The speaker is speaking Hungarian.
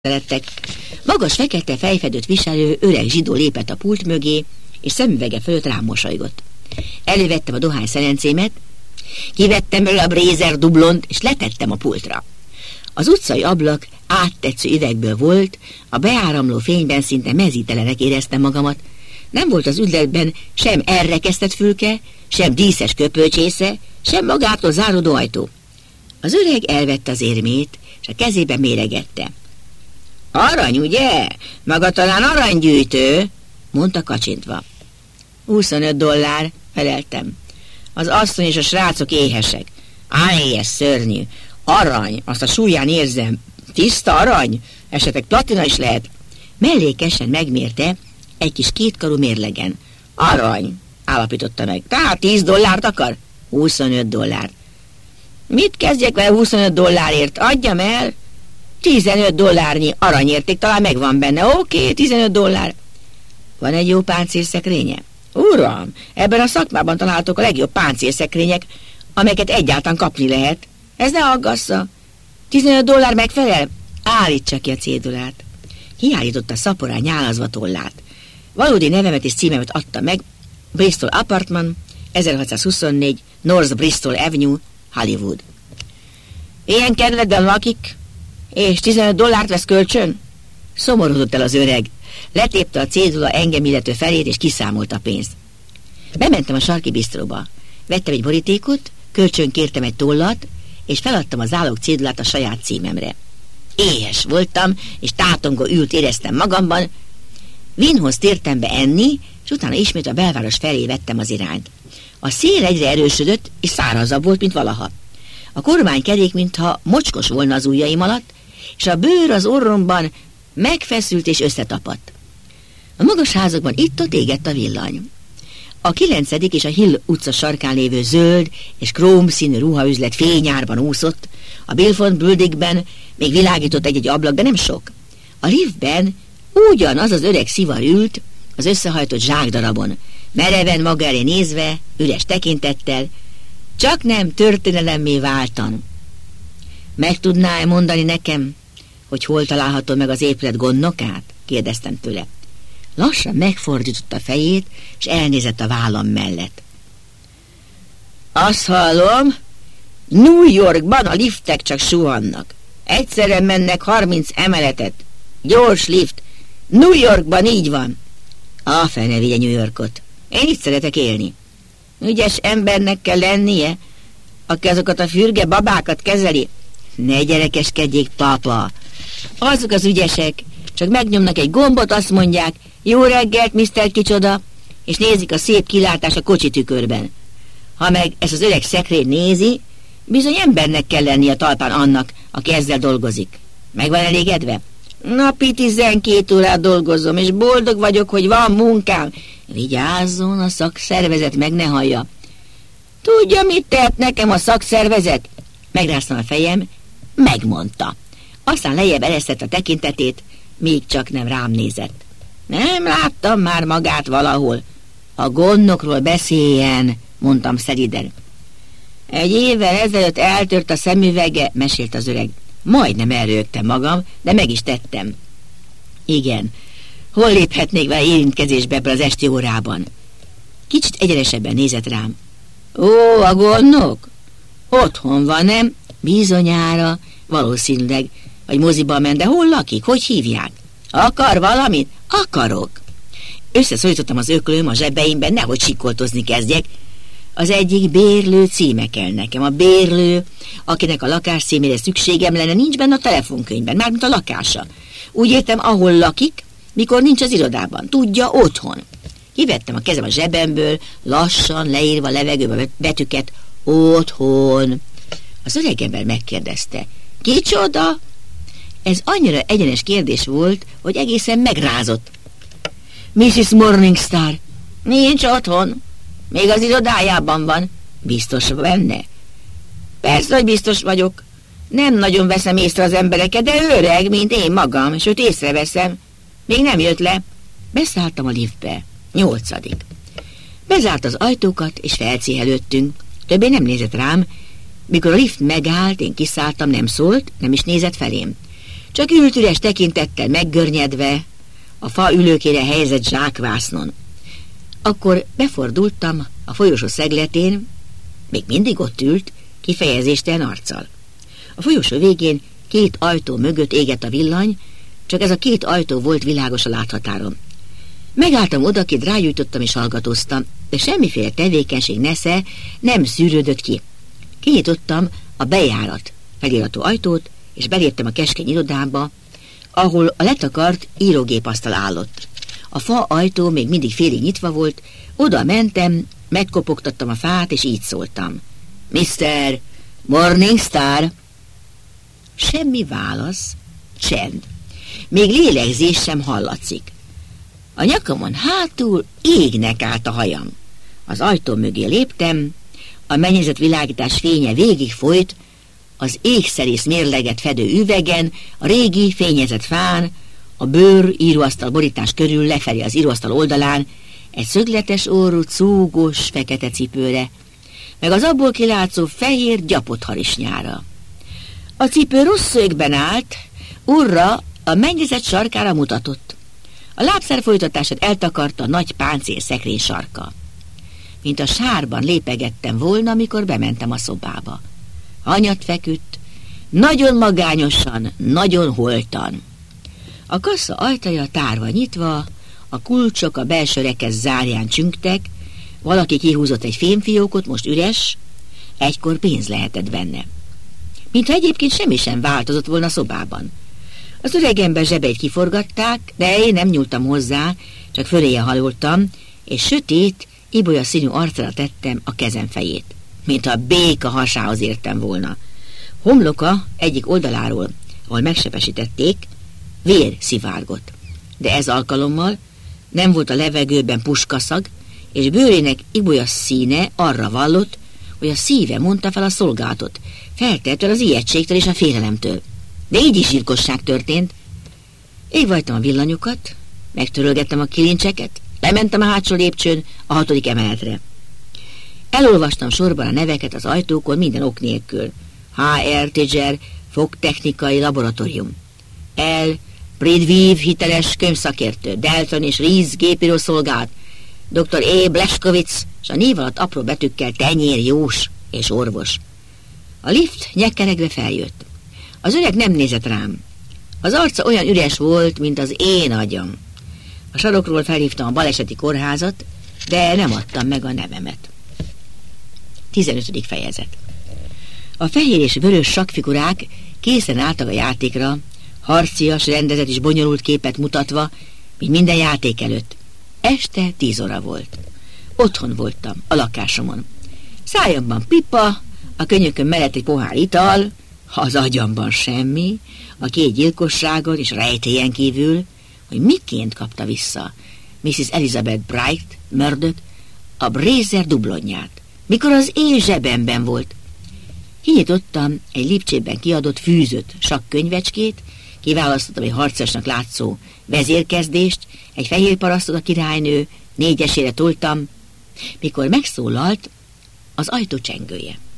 lettek. Magas fekete fejfedőt viselő öreg zsidó lépett a pult mögé, és szemüvege fölött rám mosolygott. Elővettem a dohány szerencémet, kivettem belőle a Brézer dublont, és letettem a pultra. Az utcai ablak áttetsző üvegből volt, a beáramló fényben szinte mezítelenek éreztem magamat. Nem volt az üzletben sem elrekesztett fülke, sem díszes köpölcsésze, sem magától záródó ajtó. Az öreg elvette az érmét, és a kezébe méregette. Arany, ugye? Maga talán aranygyűjtő? Mondta kacsintva. $25, feleltem. Az asszony és a srácok éhesek. Ez szörnyű. Arany, azt a súlyán érzem. Tiszta arany? Esetleg platina is lehet? Mellékesen megmérte egy kis kétkarú mérlegen. Arany, állapította meg. Tehát $10 akar? $25. Mit kezdjek vele $25? Adjam el? $15 aranyérték, talán megvan benne. Oké, $15. Van egy jó páncélszekrénye? Uram, ebben a szakmában találhatók a legjobb páncélszekrények, amelyeket egyáltalán kapni lehet. Ez ne aggassza. $15 megfelel? Állítsa ki a cédulát. Kiállította szaporán nyálazva tollát. Valódi nevemet és címemet adta meg. Bristol Apartment, 1624 North Bristol Avenue, Hollywood. Ilyen kerületben lakik, és $15 vesz kölcsön? Szomorodott el az öreg. Letépte a cédula engem illető felét, és kiszámolta a pénzt. Bementem a sarki bistróba. Vettem egy borítékot, kölcsön kértem egy tollat, és feladtam a zálog cédulát a saját címemre. Éhes voltam, és tátongó ült éreztem magamban. Vinhoz tértem be enni, és utána ismét a belváros felé vettem az irányt. A szél egyre erősödött, és szárazabb volt, mint valaha. A kormánykerék, mintha mocskos volna az ujjaim alatt, és a bőr az orromban megfeszült és összetapadt. A magas házakban itt-ott égett a villany. A 9. és a Hill utca sarkán lévő zöld és króm színű ruhaüzlet fényárban úszott, a Bilfond Buildingben még világított egy-egy ablak, de nem sok. A liftben ugyanaz az öreg szivar ült az összehajtott zsákdarabon, mereven maga elé nézve, üres tekintettel, csak nem történelemmé váltan. Meg tudná-e mondani nekem, hogy hol található meg az épület gondnokát? Kérdeztem tőle. Lassan megfordította a fejét, és elnézett a vállam mellett. Azt hallom, New Yorkban a liftek csak suhannak. Egyszerre mennek 30 emeletet. Gyors lift. New Yorkban így van. A fene vigye New Yorkot. Én itt szeretek élni. Ügyes embernek kell lennie, aki azokat a fürge babákat kezeli. Ne gyerekeskedjék, papa. Azok az ügyesek, csak megnyomnak egy gombot, azt mondják, jó reggelt, Mr. Kicsoda, és nézik a szép kilátást a kocsitükörben. Ha meg ezt az öreg szekrény nézi, bizony embernek kell lennie a talpán annak, aki ezzel dolgozik. Meg van elégedve? Napi 12 órát dolgozom, és boldog vagyok, hogy van munkám. Vigyázzon, a szakszervezet meg ne hallja. Tudja, mit tehet nekem a szakszervezet? Megráztam a fejem, megmondta. Aztán lejjebb eresztett a tekintetét, még csak nem rám nézett. Nem láttam már magát valahol. A gondnokról beszéljen, mondtam szelíden. Egy évvel ezelőtt eltört a szemüvege, mesélt az öreg. Majdnem elrögtem magam, de meg is tettem. Igen, hol léphetnék vele érintkezésbe ebben az esti órában? Kicsit egyenesebben nézett rám. Ó, a gondnok? Otthon van, nem? Bizonyára, valószínűleg, vagy moziba ment, de hol lakik? Hogy hívják? Akar valamit? Akarok. Összeszorítottam az öklőm a zsebeimben, nehogy sikoltozni kezdjek. Az egyik bérlő címe kell nekem. A bérlő, akinek a lakás címére szükségem lenne, nincs benne a telefonkönyvben, mármint a lakása. Úgy értem, ahol lakik, mikor nincs az irodában. Tudja, otthon. Kivettem a kezem a zsebemből, lassan leírva a levegőbe betűket. Otthon. Az öregember megkérdezte. Kicsoda? Ez annyira egyenes kérdés volt, hogy egészen megrázott. Mrs. Morningstar. Nincs otthon. Még az irodájában van. Biztos benne? Persze, hogy biztos vagyok. Nem nagyon veszem észre az embereket, de öreg, mint én magam, és őt észreveszem. Még nem jött le. Beszálltam a liftbe. 8. Bezárt az ajtókat, és felcéhelődtünk. Többé nem nézett rám. Mikor a lift megállt, én kiszálltam, nem szólt, nem is nézett felém. csak ült üres tekintettel meggörnyedve a fa ülőkére helyezett zsákvásznon. Akkor befordultam a folyosó szegletén, még mindig ott ült, kifejezéstelen arccal. A folyosó végén 2 ajtó mögött égett a villany, csak ez a 2 ajtó volt világos a láthatáron. Megálltam odakint, rágyújtottam és hallgatóztam, de semmiféle tevékenység nesze nem szűrődött ki. Kinyitottam a bejárat feliratú ajtót, és beléptem a keskeny irodába, ahol a letakart írógépasztal állott. A fa ajtó még mindig félig nyitva volt, oda mentem, megkopogtattam a fát, és így szóltam. Mr. Morningstar! Semmi válasz, csend. Még lélegzés sem hallatszik. A nyakamon hátul égnek állt a hajam. Az ajtó mögé léptem, a mennyezet világítás fénye végig folyt, az égszerész mérleget fedő üvegen, a régi fényezett fán, a bőr íróasztal borítás körül lefelé az íróasztal oldalán, egy szögletes orrú, cúgos, fekete cipőre, meg az abból kilátszó fehér gyapott harisnyára. A cipő rossz szögben állt, urra a mennyezet sarkára mutatott. A lábszár folytatását eltakarta a nagy páncél szekrény sarka. Mint a sárban lépegettem volna, amikor bementem a szobába. Hanyat feküdt, nagyon magányosan, nagyon holtan. A kassa ajtaja tárva nyitva, a kulcsok a belső rekesz zárján csüngtek, valaki kihúzott egy fémfiókot, most üres, egykor pénz lehetett benne. Mintha egyébként semmi sem változott volna a szobában. Az öregember zsebeit kiforgatták, de én nem nyúltam hozzá, csak föléje hajoltam, és sötét, ibolya színű arcra tettem a kezem fejét, mintha a béka hasához értem volna. Homloka egyik oldaláról, ahol megsebesítették, vér szivárgott, de ez alkalommal nem volt a levegőben puskaszag, és bőrének ibolya színe arra vallott, hogy a szíve mondta fel a szolgálatot, feltehetően az ijegységtől és a félelemtől. De így is gyilkosság történt. Égvajtam a villanyokat, megtörölgettem a kilincseket, lementem a hátsó lépcsőn a 6. emeletre. Elolvastam sorban a neveket az ajtókon minden ok nélkül. H.R. Tiger, fogtechnikai laboratórium. L. Bridviv, hiteles könyvszakértő, Dalton és Rees gépírószolgálat, Dr. E. Bleskovic, és a név alatt apró betűkkel Tenyér Jós és orvos. A lift nyekkeregve feljött. Az öreg nem nézett rám. Az arca olyan üres volt, mint az én agyam. A sarokról felhívtam a baleseti kórházat, de nem adtam meg a nevemet. 15. fejezet. A fehér és vörös sakkfigurák készen álltak a játékra, harcias, rendezett és bonyolult képet mutatva, mint minden játék előtt. Este 10 óra volt. Otthon voltam, a lakásomon. Szájamban pipa, a könyökön mellett egy pohár ital, az agyamban semmi, a 2 gyilkosságon és rejtélyen kívül, hogy miként kapta vissza Mrs. Elizabeth Bright, Murdoch, a Brazier dublonját, mikor az én zsebemben volt. Kinyitottam egy lipcsében kiadott fűzött sakkönyvecskét, kiválasztottam egy harcosnak látszó vezérkezdést, egy fehér parasztot a királynő, 4-esére toltam, mikor megszólalt az ajtó csengője.